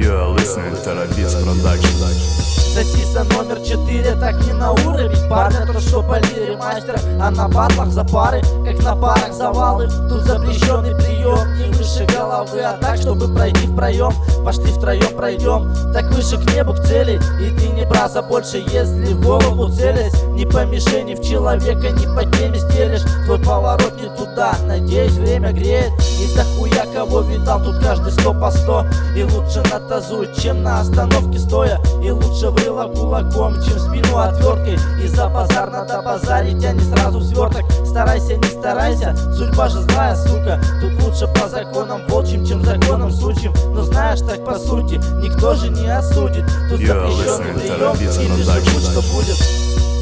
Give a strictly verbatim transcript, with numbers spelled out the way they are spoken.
You're listening to the Beats Production. Сосиса номер четыре, так не на уровень парня, то что по лире мастер, а на батлах за пары, как на парах завалы. Тут запрещенный прием, не выше головы, а так, чтобы пройти в проем. Пошли втроем пройдем, так выше к небу, к цели. И ты не браться больше, если в голову целясь. Не по мишени в человека, не по теме стелишь. Твой поворот не туда, надеюсь, время греет. И дохуя кого видал, тут каждый сто по сто. И лучше на тазу, чем на остановке стоя. И лучше врыло кулаком, чем в спину отверткой. И за базар надо базарить, а не сразу в сверток. Старайся, не старайся, судьба же злая, сука. Тут лучше по законам волчьим, чем законам сучьим. Но знаешь, так по сути, никто же не осудит. Тут запрещенный прием, или же будь что будет.